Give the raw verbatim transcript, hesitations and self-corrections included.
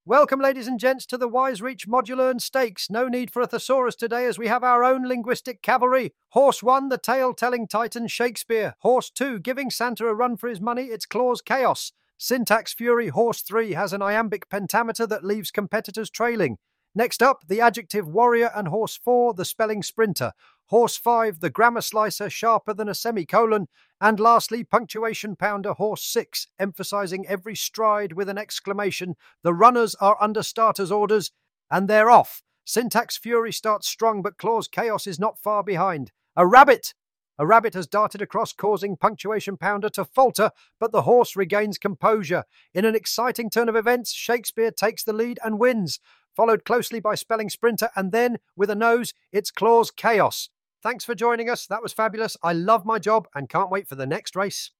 Welcome, ladies and gents, to the Wise Reach Modular and Stakes. No need for a thesaurus today, as we have our own linguistic cavalry. Horse one, the tale-telling titan Shakespeare. Horse two, giving Santa a run for his money, it's Clause Chaos. Syntax Fury. Horse three has an iambic pentameter that leaves competitors trailing. Next up, the adjective warrior, and horse four, the spelling sprinter. Horse five, the grammar slicer, sharper than a semicolon. And lastly, punctuation pounder, horse six, emphasizing every stride with an exclamation. The runners are under starters' orders, and they're off. Syntax Fury starts strong, but Clause Chaos is not far behind. A rabbit! A rabbit has darted across, causing punctuation pounder to falter, but the horse regains composure. In an exciting turn of events, Shakespeare takes the lead and wins, followed closely by spelling sprinter, and then, with a nose, it's Clause Chaos. Thanks for joining us. That was fabulous. I love my job and can't wait for the next race.